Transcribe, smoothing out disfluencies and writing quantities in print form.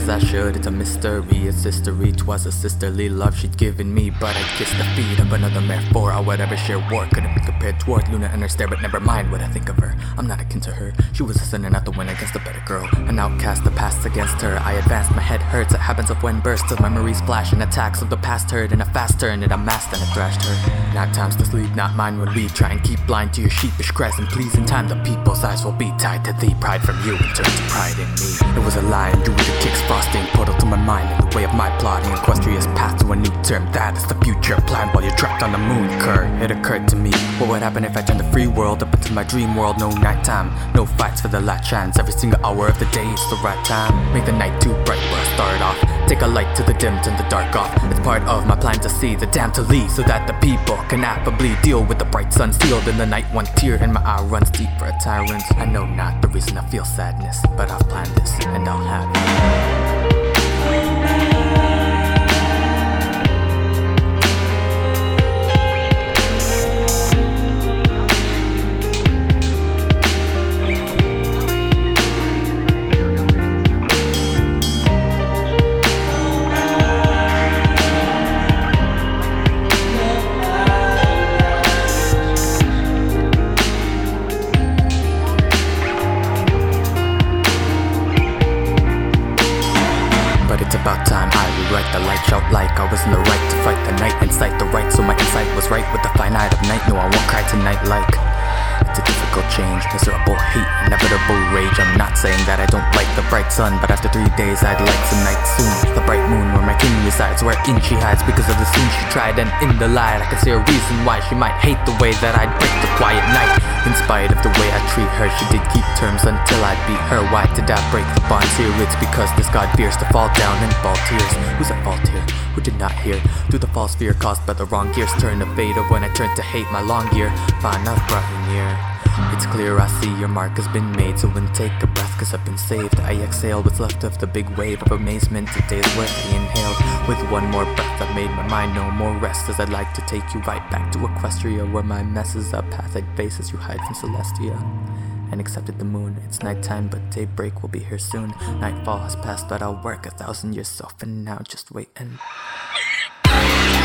as I should. It's a mystery, it's history. 'Twas a sisterly love she'd given me, but I kissed the feet of another metaphor. I would ever share war, couldn't be compared toward Luna and her stare, but never mind what I think of her. I'm not akin to her. She was a sinner, not the one against a better girl. An outcast, the past against her. I advanced, my head hurts. It happens of when bursts of memories flash and attacks of the past heard in a fast turn. It amassed and it thrashed her. Now time's to sleep, not mine when we try and keep blind to your sheepish cries. And please, in time, the people's eyes will be tied to thee. Pride from you and turn to pride in me. It was a lie, due to kicks frosting portal to my mind in the way of my plotting. Equestria's path to a new term, that is the future plan while you're trapped on the moon. It occurred to me, what would happen if I turned the free world up into my dream world? No nighttime, no fights for the last chance. Every single hour of the day, it's the right time. Make the night too bright where I start off. Take a light to the dim, turn the dark off. It's part of my plan to see the damn to leave, so that the people can affably deal with the bright sun sealed in the night. One tear in my eye runs deep for a tyrant. I know not the reason I feel sadness, but I've planned this and I'll have it. It's about time I rewrite the light, shout like I was in the right to fight the night, incite the right, so my insight was right with the finite of night. No, I won't cry tonight like it's a difficult change, miserable heat, inevitable rage. I'm not saying that I don't like the bright sun, but after 3 days I'd like some night soon. The bright moon where my king resides, wherein she hides because of the sin she tried. And in the light I can see a reason why she might hate the way that I'd break the quiet night. In spite of the way I treat her, she did keep terms until I beat her. Why did I break the bonds here? It's because this god fears to fall down and fall tears. Who's at fault here? Who did not hear? Do the false fear caused by the wrong gears turn to fade, or when I turn to hate my long gear? Fine, I've brought you near. It's clear I see your mark has been made, so then take a breath cause I've been saved. I exhale what's left of the big wave of amazement. Today's worthy inhaled. With one more breath I've made my mind no more rest, as I'd like to take you right back to Equestria, where my messes up path I'd face as you hide from Celestia. And accepted the moon. It's nighttime, but daybreak will be here soon. Nightfall has passed, but I'll work 1,000 years so for now, just wait and